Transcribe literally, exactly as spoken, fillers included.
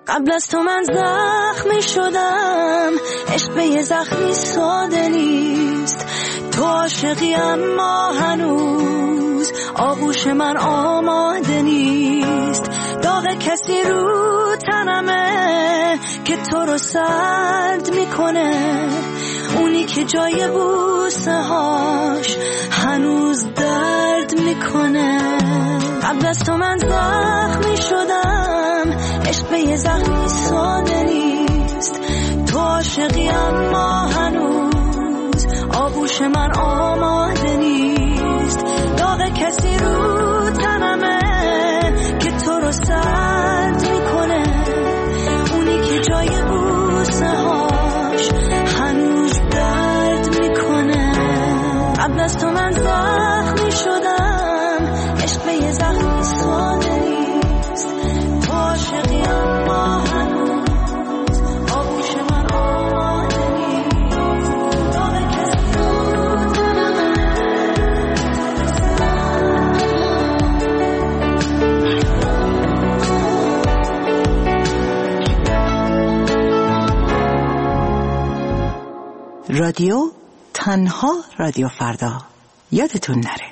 قبل از تو من زخمی شدم، عشق به یه زخمی ساده نیست. تو عاشقی اما هنوز آغوش من آماده نیست. داغ کسی رو تنمه که تو رو سرد میکنه، اونی که جای بوسه هاش هنوز درد میکنه. قبل از تو من زخمی شدم، عشق به یه زخمی ساده نیست. تو عاشقی اما هنوز آغوش من آماده نیست. داغ کسی رو تنمه که تو رو سرد میکنه، اونی که جای بوسه هاش هنوز درد میکنه. قبل از تو من زخمی شدم، عشق به یه زخمی ساده نیست. تو عاشقی اما هنوز آغوش من آماده نیست. داغ کسی رو تنمه رادیو تنها رادیو فردا. یادتون نره.